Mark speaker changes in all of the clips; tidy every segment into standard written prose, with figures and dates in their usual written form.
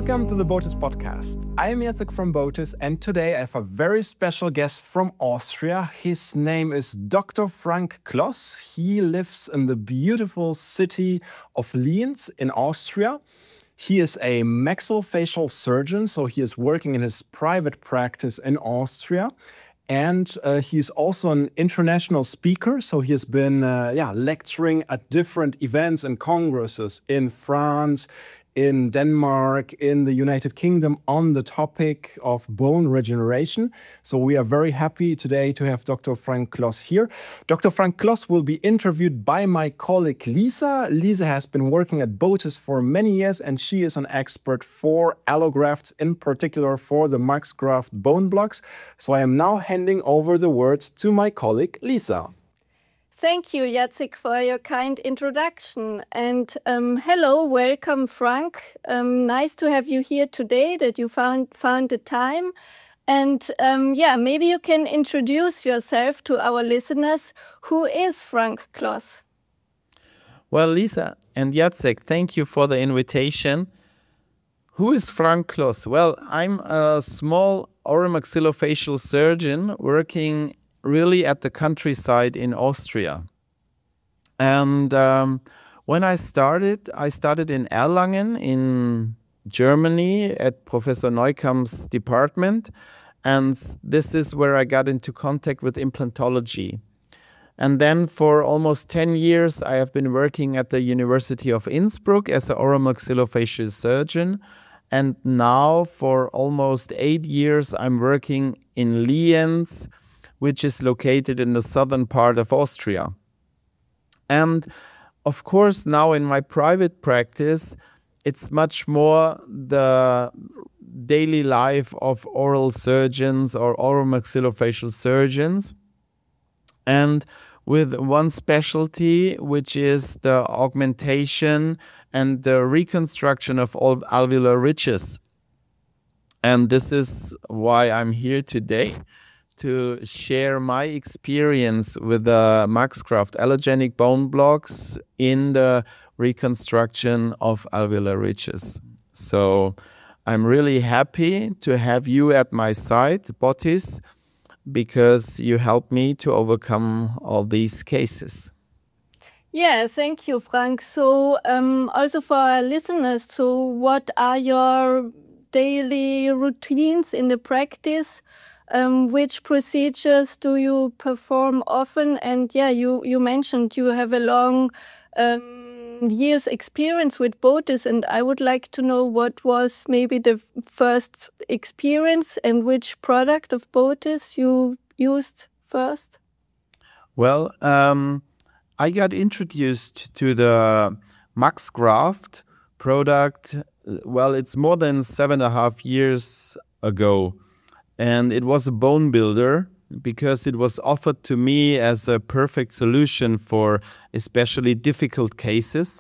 Speaker 1: Welcome to the Botus Podcast. I am Jacek from Botus, and today I have a very special guest from Austria. His name is Dr. Frank Kloss. He lives in the beautiful city of Linz in Austria. He is a maxillofacial surgeon, so he is working in his private practice in Austria. And he's also an international speaker, so he has been lecturing at different events and congresses in France, in Denmark, in the United Kingdom on the topic of bone regeneration. So we are very happy today to have Dr. Frank Kloss here. Dr. Frank Kloss will be interviewed by my colleague Lisa. Lisa has been working at Botus for many years, and she is an expert for allografts, in particular for the Maxgraft bone blocks. So I am now handing over the words to my colleague Lisa.
Speaker 2: Thank you, Jacek, for your kind introduction. And hello, welcome, Frank. Nice to have you here today, that you found the time. And maybe you can introduce yourself to our listeners. Who is Frank Kloss?
Speaker 3: Well, Lisa and Jacek, thank you for the invitation. Who is Frank Kloss? Well, I'm a small oromaxillofacial surgeon working really at the countryside in Austria. And when I started in Erlangen in Germany at Professor Neukamp's department. And this is where I got into contact with implantology. And then for almost 10 years, I have been working at the University of Innsbruck as an oromaxillofacial surgeon. And now for almost 8 years, I'm working in Lienz, which is located in the southern part of Austria. And of course, now in my private practice, it's much more the daily life of oral surgeons or oromaxillofacial surgeons. And with one specialty, which is the augmentation and the reconstruction of all alveolar ridges. And this is why I'm here today, to share my experience with the Maxgraft allogenic bone blocks in the reconstruction of alveolar ridges. So I'm really happy to have you at my side, Botus, because you helped me to overcome all these cases.
Speaker 2: Yeah, thank you, Frank. So also for our listeners, so what are your daily routines in the practice? Which procedures do you perform often? And you mentioned you have a long years experience with Botus, and I would like to know what was maybe the first experience and which product of Botus you used first?
Speaker 3: Well, I got introduced to the Maxgraft product, well, it's more than 7.5 years ago. And it was a bone builder because it was offered to me as a perfect solution for especially difficult cases.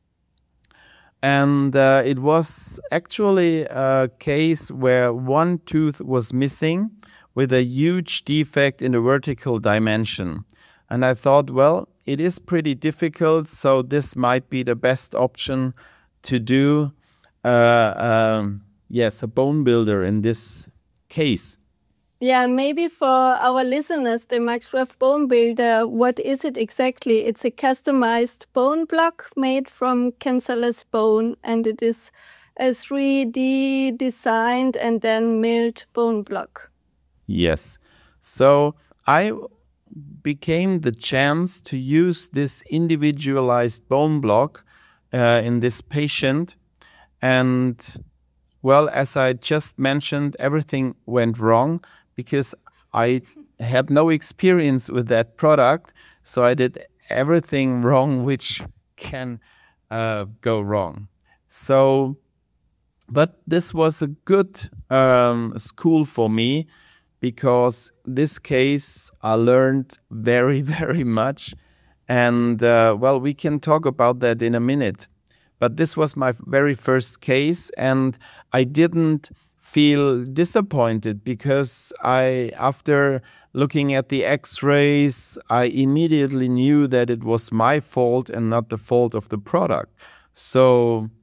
Speaker 3: And it was actually a case where one tooth was missing with a huge defect in the vertical dimension. And I thought, well, it is pretty difficult, so this might be the best option to do, a bone builder in this case.
Speaker 2: Yeah, maybe for our listeners, the Maxgraft Bone Builder, what is it exactly? It's a customized bone block made from cancellous bone, and it is a 3D designed and then milled bone block.
Speaker 3: Yes. So I became the chance to use this individualized bone block in this patient. And well, as I just mentioned, everything went wrong because I had no experience with that product. So I did everything wrong which can go wrong. So, but this was a good school for me, because this case I learned very, very much. And well, we can talk about that in a minute. But this was my very first case, and I didn't feel disappointed because after looking at the x-rays, I immediately knew that it was my fault and not the fault of the product. So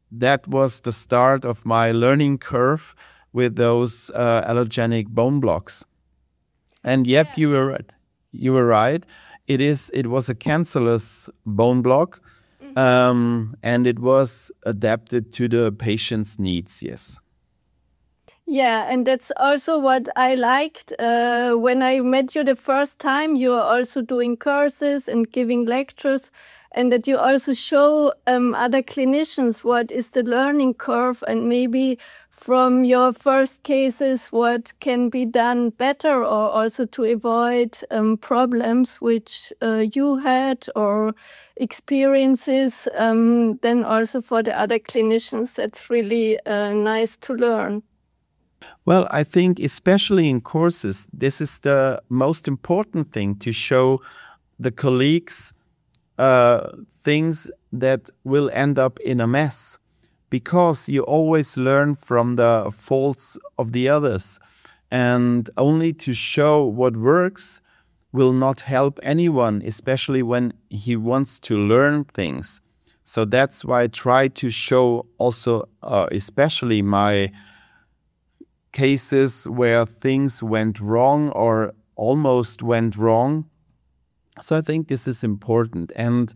Speaker 3: that was the start of my learning curve with those allogenic bone blocks. And yes, you were right. You were right. It was a cancellous bone block, and it was adapted to the patient's needs. Yes.
Speaker 2: Yeah, and that's also what I liked when I met you the first time. You are also doing courses and giving lectures, and that you also show other clinicians what is the learning curve, and maybe from your first cases what can be done better, or also to avoid problems which you had or experiences. Then also for the other clinicians, that's really nice to learn.
Speaker 3: Well, I think especially in courses, this is the most important thing, to show the colleagues things that will end up in a mess, because you always learn from the faults of the others, and only to show what works will not help anyone, especially when he wants to learn things. So that's why I try to show also especially my cases where things went wrong or almost went wrong. So I think this is important. And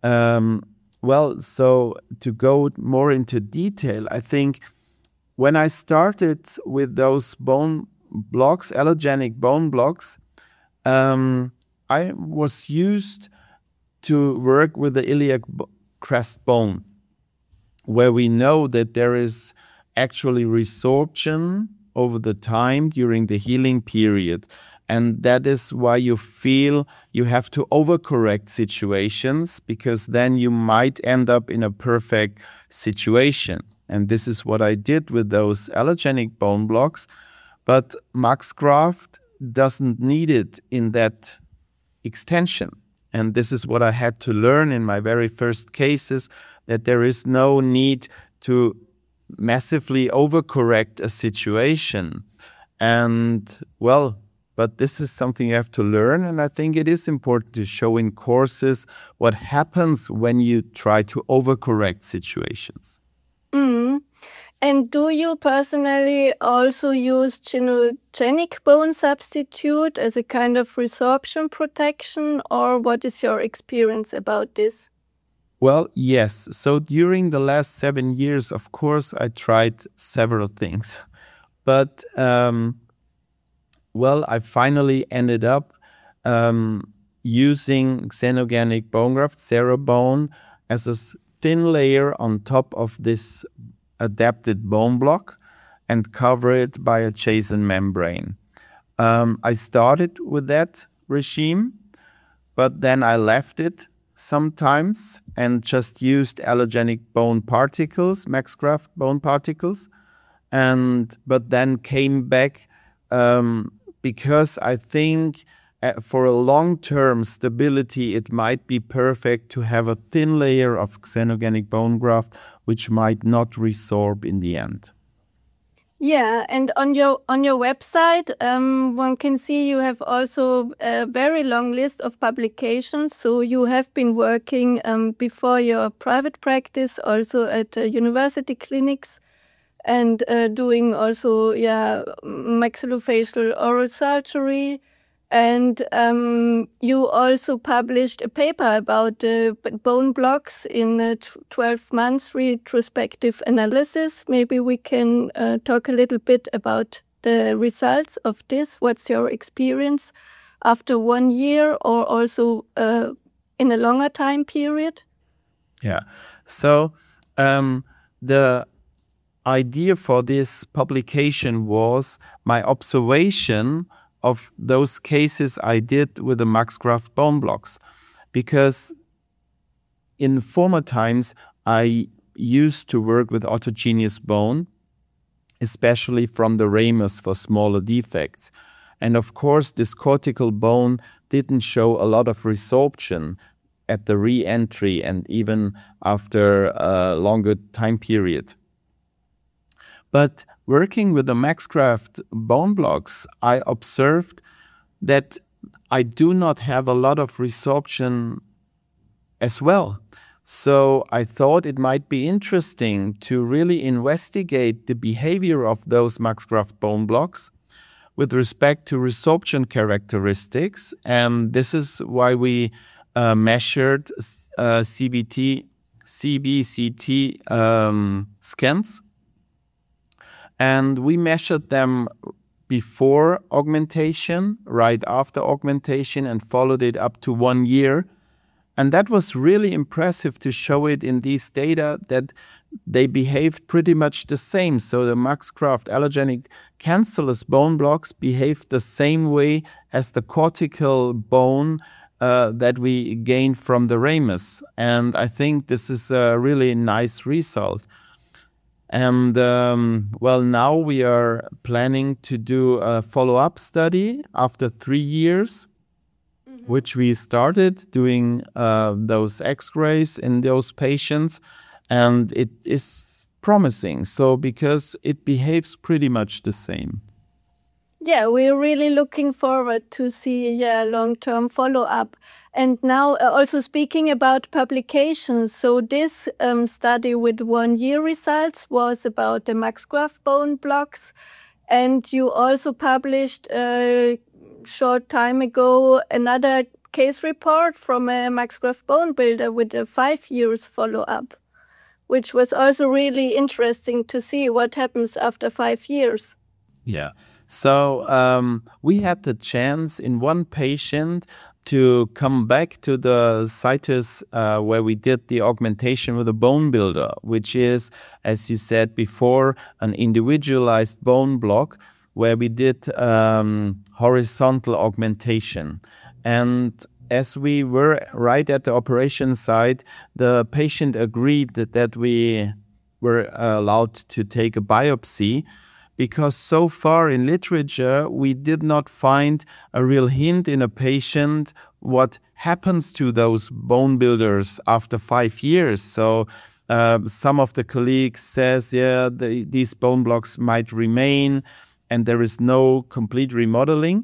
Speaker 3: so to go more into detail, I think when I started with those bone blocks, allogenic bone blocks, I was used to work with the iliac crest bone, where we know that there is actually resorption over the time during the healing period. And that is why you feel you have to overcorrect situations, because then you might end up in a perfect situation. And this is what I did with those allogenic bone blocks. But Maxgraft doesn't need it in that extension. And this is what I had to learn in my very first cases, that there is no need to massively overcorrect a situation. And but this is something you have to learn, and I think it is important to show in courses what happens when you try to overcorrect situations.
Speaker 2: And do you personally also use genogenic bone substitute as a kind of resorption protection, or what is your experience about this?
Speaker 3: Well, yes. So during the last 7 years, of course, I tried several things. But, I finally ended up using xenogenic bone graft, Xerobone, as a thin layer on top of this adapted bone block and cover it by a Jason membrane. I started with that regime, but then I left it sometimes and just used allogenic bone particles, Maxgraft bone particles, but then came back because I think for a long-term stability it might be perfect to have a thin layer of xenogenic bone graft which might not resorb in the end.
Speaker 2: Yeah, and on your website, one can see you have also a very long list of publications. So you have been working before your private practice, also at university clinics, and doing also maxillofacial oral surgery. And you also published a paper about bone blocks in a 12 months retrospective analysis. Maybe we can talk a little bit about the results of this. What's your experience after 1 year, or also in a longer time period?
Speaker 3: Yeah. So the idea for this publication was my observation of those cases I did with the Maxgraft bone blocks. Because in former times, I used to work with autogeneous bone, especially from the ramus for smaller defects. And of course, this cortical bone didn't show a lot of resorption at the re-entry and even after a longer time period. But working with the Maxgraft bone blocks, I observed that I do not have a lot of resorption as well. So I thought it might be interesting to really investigate the behavior of those Max Graft bone blocks with respect to resorption characteristics. And this is why we measured CBCT scans. And we measured them before augmentation, right after augmentation, and followed it up to 1 year. And that was really impressive to show it in these data that they behaved pretty much the same. So the Max Graft allogenic cancellous bone blocks behaved the same way as the cortical bone that we gained from the ramus. And I think this is a really nice result. And well, now we are planning to do a follow-up study after 3 years, which we started doing those x-rays in those patients, and it is promising. So because it behaves pretty much the same.
Speaker 2: Yeah, we're really looking forward to see long-term follow-up. And now also speaking about publications, so this study with 1 year results was about the Max Graft bone blocks. And you also published a short time ago another case report from a Max Graft bone builder with a 5 years follow-up, which was also really interesting to see what happens after 5 years.
Speaker 3: Yeah. So we had the chance in one patient to come back to the situs where we did the augmentation with a bone builder, which is, as you said before, an individualized bone block where we did horizontal augmentation. And as we were right at the operation site, the patient agreed that we were allowed to take a biopsy, because so far in literature, we did not find a real hint in a patient what happens to those bone builders after 5 years. So some of the colleagues says, these bone blocks might remain and there is no complete remodeling.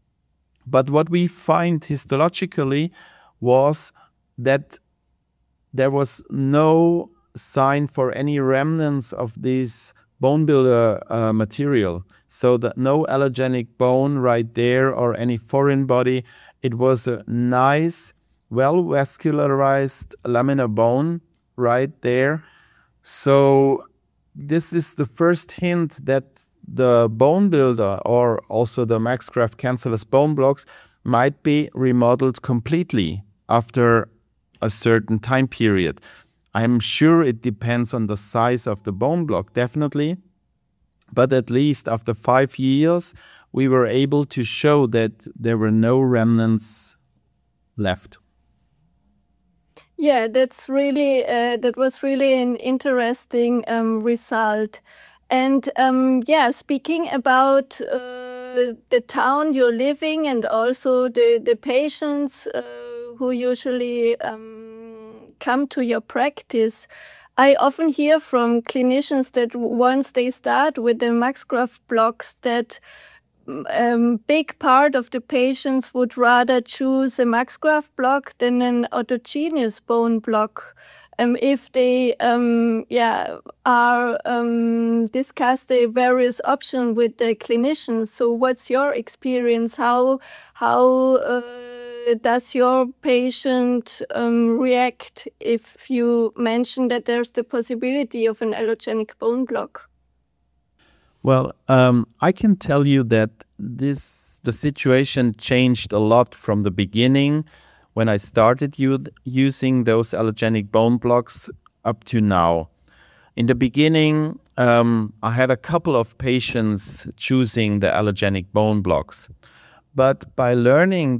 Speaker 3: But what we find histologically was that there was no sign for any remnants of these bone builder material. So that no allogenic bone right there or any foreign body. It was a nice, well-vascularized laminar bone right there. So this is the first hint that the bone builder or also the Max Graft cancellous bone blocks might be remodeled completely after a certain time period. I'm sure it depends on the size of the bone block, definitely. But at least after 5 years, we were able to show that there were no remnants left.
Speaker 2: Yeah, that was really an interesting result. And speaking about the town you're living and also the patients who usually come to your practice, I often hear from clinicians that once they start with the Max Graft blocks, that big part of the patients would rather choose a Max Graft block than an autogenous bone block. If they discuss the various options with the clinicians. So what's your experience? How does your patient react if you mention that there's the possibility of an allogenic bone block?
Speaker 3: Well, I can tell you that the situation changed a lot from the beginning when I started using those allogenic bone blocks up to now. In the beginning, I had a couple of patients choosing the allogenic bone blocks. But by learning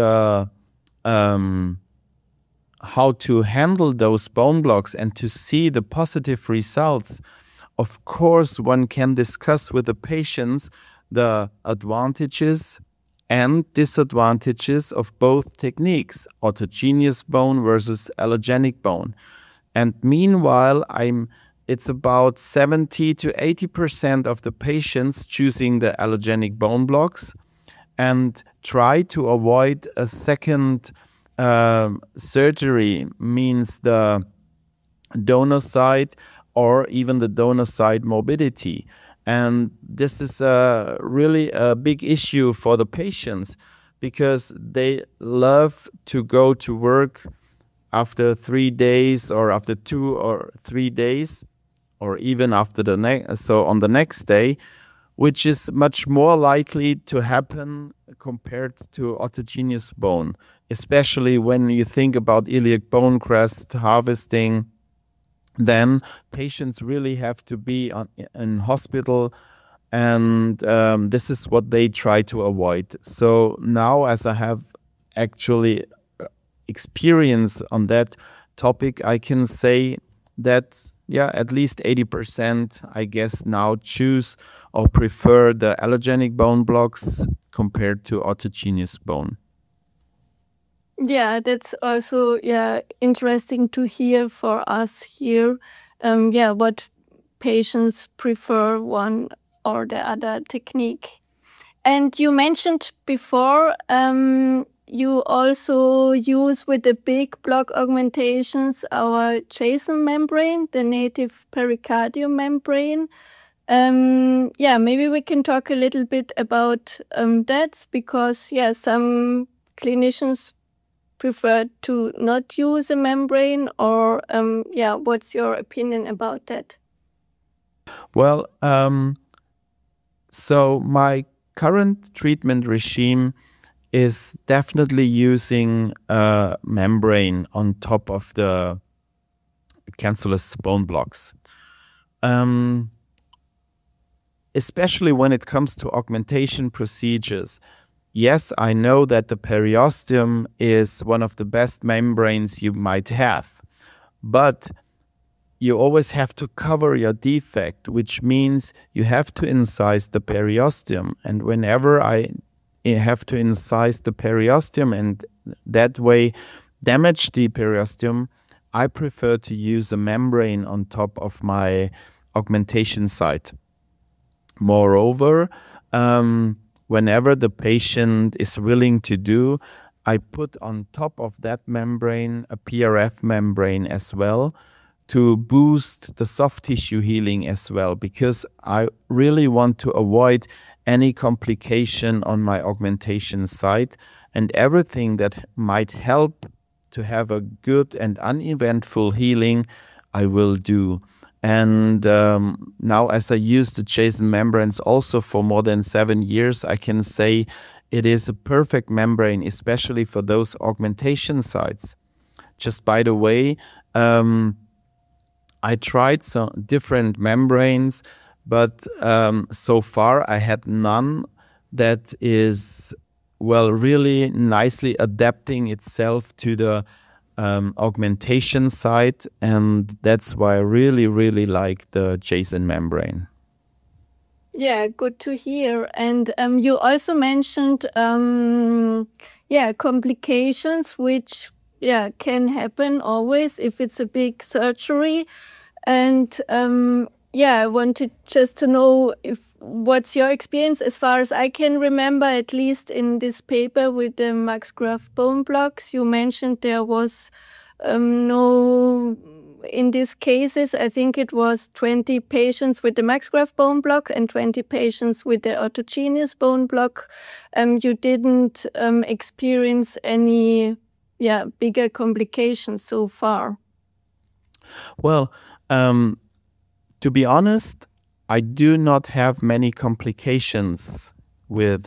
Speaker 3: how to handle those bone blocks and to see the positive results, of course, one can discuss with the patients the advantages and disadvantages of both techniques, autogenous bone versus allogenic bone. And meanwhile, it's about 70 to 80% of the patients choosing the allogenic bone blocks and try to avoid a second surgery, means the donor site or even the donor site morbidity. And this is really a big issue for the patients because they love to go to work after 3 days or after 2 or 3 days or even after on the next day, which is much more likely to happen compared to autogenous bone, especially when you think about iliac bone crest harvesting. Then patients really have to be in hospital, and this is what they try to avoid. So now, as I have actually experience on that topic, I can say that, yeah, at least 80%, I guess, now choose or prefer the allogenic bone blocks compared to autogenous bone.
Speaker 2: Yeah, that's also interesting to hear for us here. What patients prefer, one or the other technique. And you mentioned before you also use with the big block augmentations our Jason membrane, the native pericardium membrane. Maybe we can talk a little bit about that because some clinicians prefer to not use a membrane, or what's your opinion about that?
Speaker 3: Well, so my current treatment regime is definitely using a membrane on top of the cancellous bone blocks. Especially when it comes to augmentation procedures. Yes, I know that the periosteum is one of the best membranes you might have, but you always have to cover your defect, which means you have to incise the periosteum. And whenever I have to incise the periosteum and that way damage the periosteum, I prefer to use a membrane on top of my augmentation site. Moreover, whenever the patient is willing to do, I put on top of that membrane a PRF membrane as well to boost the soft tissue healing as well, because I really want to avoid any complication on my augmentation site, and everything that might help to have a good and uneventful healing, I will do. And now, as I use the Jason membranes also for more than 7 years, I can say it is a perfect membrane, especially for those augmentation sites. Just by the way, I tried some different membranes, but so far I had none that is, well, really nicely adapting itself to the augmentation site, and that's why I really, really like the Jason membrane.
Speaker 2: Yeah, good to hear. And you also mentioned complications which can happen always if it's a big surgery. And I wanted just to know what's your experience. As far as I can remember, at least in this paper with the Max Graf bone blocks, you mentioned there was no, in these cases, I think it was 20 patients with the Max Graf bone block and 20 patients with the autogenous bone block. You didn't experience any bigger complications so far.
Speaker 3: Well, to be honest, I do not have many complications with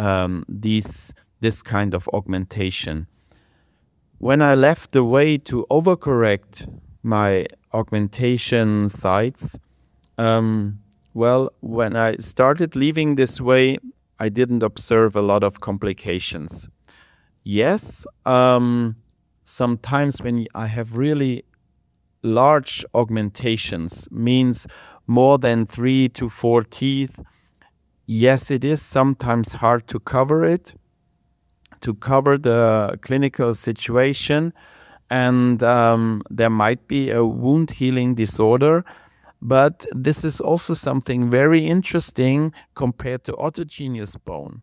Speaker 3: this kind of augmentation. When I left the way to overcorrect my augmentation sites, when I started leaving this way, I didn't observe a lot of complications. Yes, sometimes when I have really large augmentations, means more than 3 to 4 teeth, yes, it is sometimes hard to cover it, to cover the clinical situation, and there might be a wound healing disorder. But this is also something very interesting compared to autogenous bone.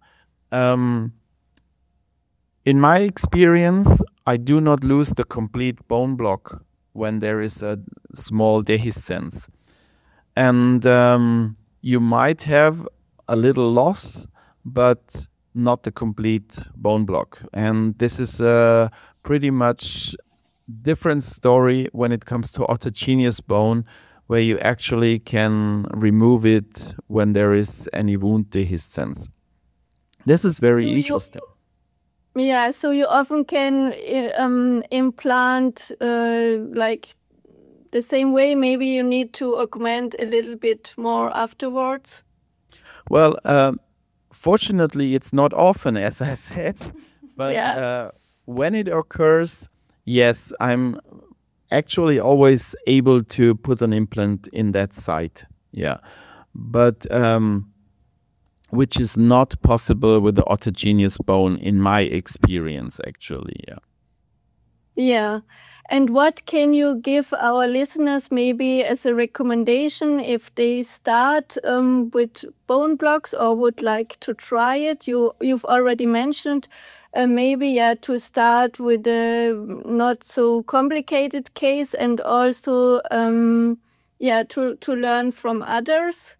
Speaker 3: In my experience, I do not lose the complete bone block when there is a small dehiscence. And you might have a little loss, but not a complete bone block. And this is a pretty much different story when it comes to autogenous bone, where you actually can remove it when there is any wound dehiscence. This is very interesting.
Speaker 2: Yeah, so you often can implant like the same way. Maybe you need to augment a little bit more afterwards.
Speaker 3: Well, fortunately, it's not often, as I said, but when it occurs, yes, I'm actually always able to put an implant in that site. Yeah, but which is not possible with the autogenous bone in my experience, actually. Yeah.
Speaker 2: Yeah. And what can you give our listeners maybe as a recommendation if they start with bone blocks or would like to try it? You've already mentioned maybe to start with a not so complicated case and also to learn from others.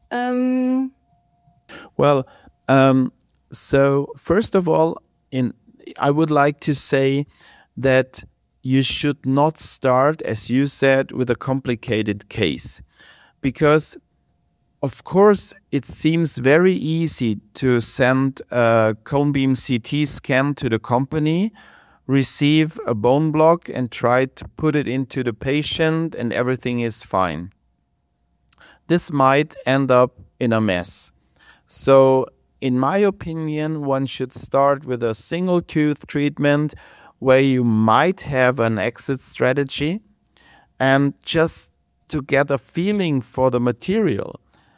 Speaker 3: Well, so first of all, I would like to say that you should not start, as you said, with a complicated case. Because, of course, it seems very easy to send a cone beam CT scan to the company, receive a bone block and try to put it into the patient and everything is fine. This might end up in a mess. So, in my opinion, one should start with a single tooth treatment where you might have an exit strategy and just to get a feeling for the material.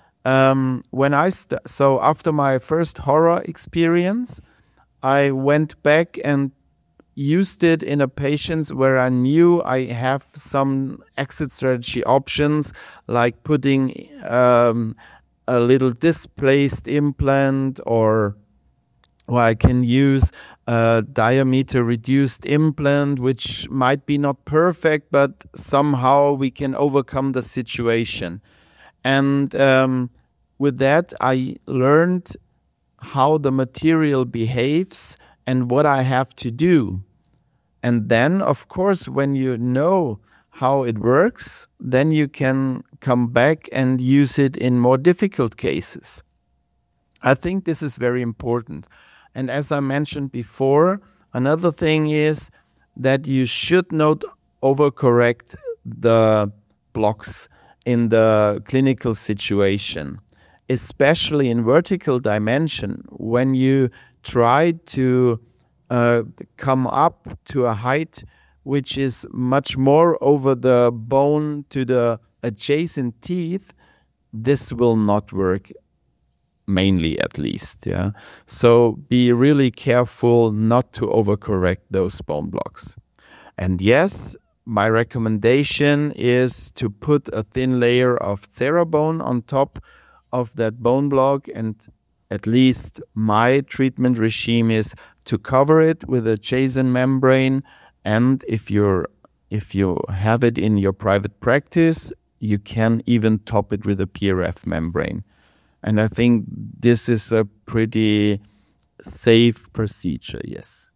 Speaker 3: So after my first horror experience, I went back and used it in a patients where I knew I have some exit strategy options, like putting a little displaced implant, or I can use a diameter reduced implant, which might be not perfect, but somehow we can overcome the situation. And with that, I learned how the material behaves and what I have to do. And then, of course, when you know how it works, then you can come back and use it in more difficult cases. I think this is very important. And as I mentioned before, another thing is that you should not overcorrect the blocks in the clinical situation, especially in vertical dimension. When you try to come up to a height which is much more over the bone to the adjacent teeth, this will not work, mainly at least. Yeah. So be really careful not to overcorrect those bone blocks. And yes, my recommendation is to put a thin layer of Cerabone on top of that bone block, and at least my treatment regime is to cover it with a Jason membrane. And if you have it in your private practice, you can even top it with a PRF membrane. And I think this is a pretty safe procedure, yes.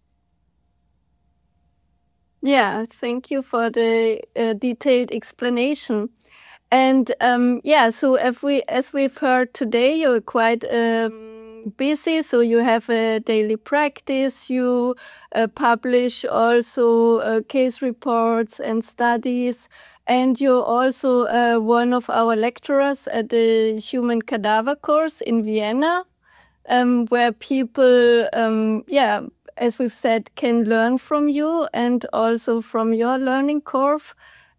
Speaker 2: Yeah, thank you for the detailed explanation. And so as we've heard today, you're quite busy, so you have a daily practice, you publish also case reports and studies, and you're also one of our lecturers at the Human Cadaver course in Vienna, where people, as we've said, can learn from you and also from your learning curve.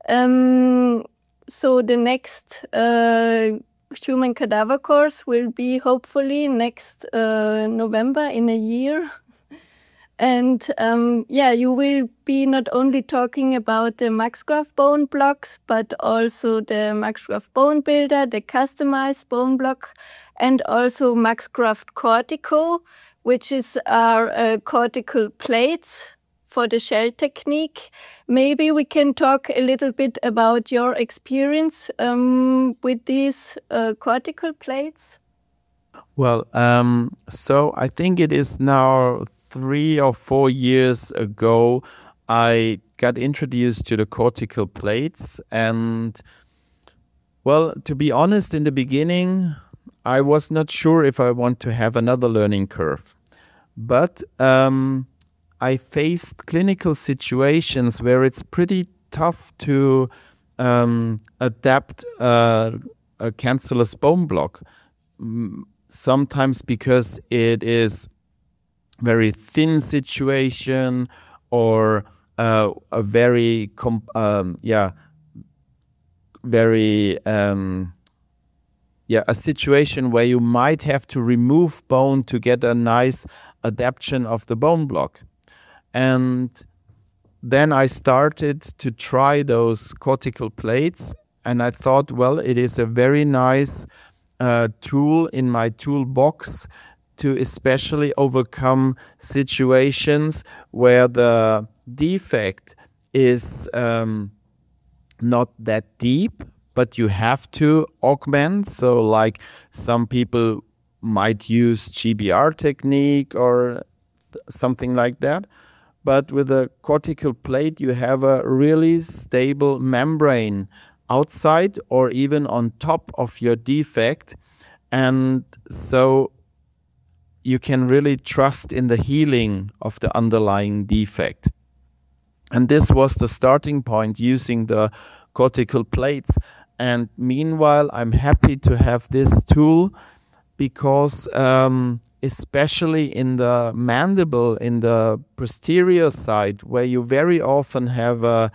Speaker 2: So the next Human Cadaver course will be hopefully next November in a year. And you will be not only talking about the Maxgraf bone blocks, but also the Maxgraf bone builder, the customized bone block, and also Maxgraf Cortico, which is our cortical plates for the shell technique. Maybe we can talk a little bit about your experience with these cortical plates.
Speaker 3: Well, so I think it is now 3 or 4 years ago I got introduced to the cortical plates. And, well, to be honest, in the beginning, I was not sure if I want to have another learning curve. But I faced clinical situations where it's pretty tough to adapt a cancellous bone block. Sometimes because it is very thin situation or a very a situation where you might have to remove bone to get a nice adaptation of the bone block. And then I started to try those cortical plates, and I thought, well, it is a very nice tool in my toolbox to especially overcome situations where the defect is not that deep, but you have to augment. So like some people might use GBR technique or something like that. But with a cortical plate, you have a really stable membrane outside or even on top of your defect. And so you can really trust in the healing of the underlying defect. And this was the starting point, using the cortical plates. And meanwhile, I'm happy to have this tool because especially in the mandible, in the posterior side, where you very often have a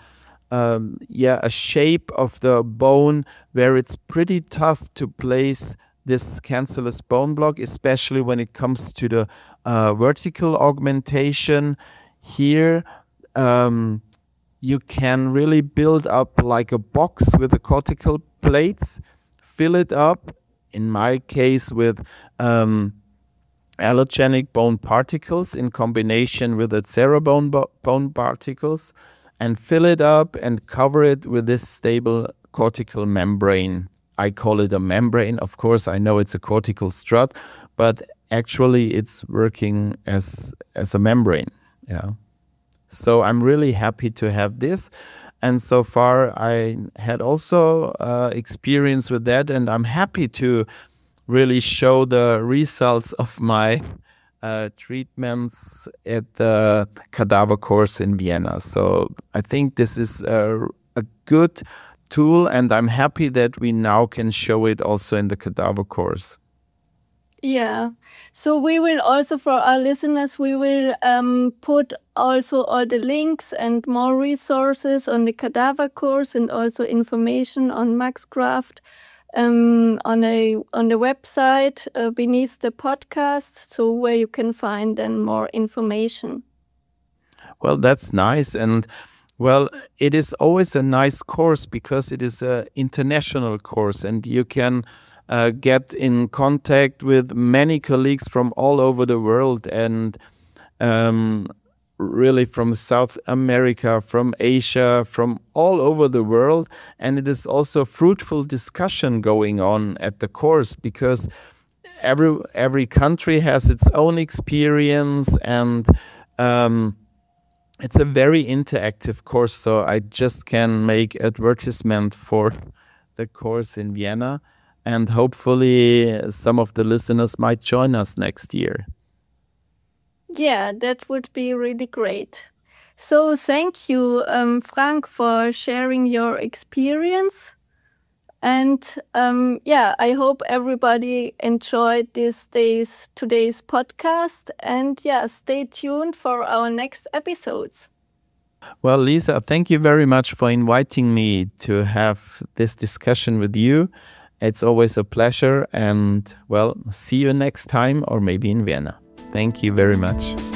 Speaker 3: shape of the bone where it's pretty tough to place this cancellous bone block, especially when it comes to the vertical augmentation. Here, you can really build up like a box with the cortical plates, fill it up, in my case with allogenic bone particles in combination with the Cerabone bone particles, and fill it up and cover it with this stable cortical membrane. I call it a membrane. Of course, I know it's a cortical strut, but actually it's working as a membrane. Yeah. So I'm really happy to have this. And so far I had also experience with that, and I'm happy to really show the results of my treatments at the cadaver course in Vienna. So I think this is a good tool, and I'm happy that we now can show it also in the cadaver course.
Speaker 2: Yeah. So we will also, for our listeners, we will put also all the links and more resources on the cadaver course, and also information on Maxcraft on the website beneath the podcast, so where you can find then more information.
Speaker 3: Well, that's nice. And well, it is always a nice course because it is an international course, and you can get in contact with many colleagues from all over the world, and really from South America, from Asia, from all over the world. And it is also fruitful discussion going on at the course, because every country has its own experience, and it's a very interactive course. So I just can make advertisement for the course in Vienna, and hopefully some of the listeners might join us next year.
Speaker 2: Yeah, that would be really great. So thank you, Frank, for sharing your experience. And I hope everybody enjoyed today's podcast. And stay tuned for our next episodes.
Speaker 3: Well, Lisa, thank you very much for inviting me to have this discussion with you. It's always a pleasure, and well, see you next time, or maybe in Vienna. Thank you very much.